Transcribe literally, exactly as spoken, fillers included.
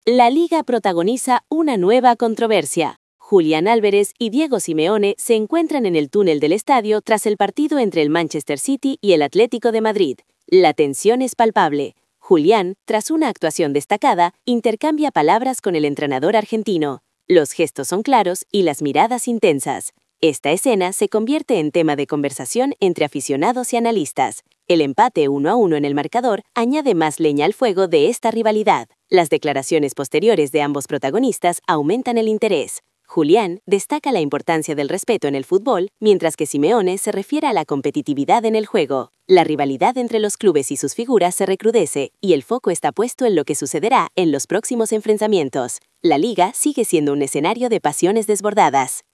La Liga protagoniza una nueva controversia. Julián Álvarez y Diego Simeone se encuentran en el túnel del estadio tras el partido entre el Manchester City y el Atlético de Madrid. La tensión es palpable. Julián, tras una actuación destacada, intercambia palabras con el entrenador argentino. Los gestos son claros y las miradas intensas. Esta escena se convierte en tema de conversación entre aficionados y analistas. El empate uno a uno en el marcador añade más leña al fuego de esta rivalidad. Las declaraciones posteriores de ambos protagonistas aumentan el interés. Julián destaca la importancia del respeto en el fútbol, mientras que Simeone se refiere a la competitividad en el juego. La rivalidad entre los clubes y sus figuras se recrudece, y el foco está puesto en lo que sucederá en los próximos enfrentamientos. La Liga sigue siendo un escenario de pasiones desbordadas.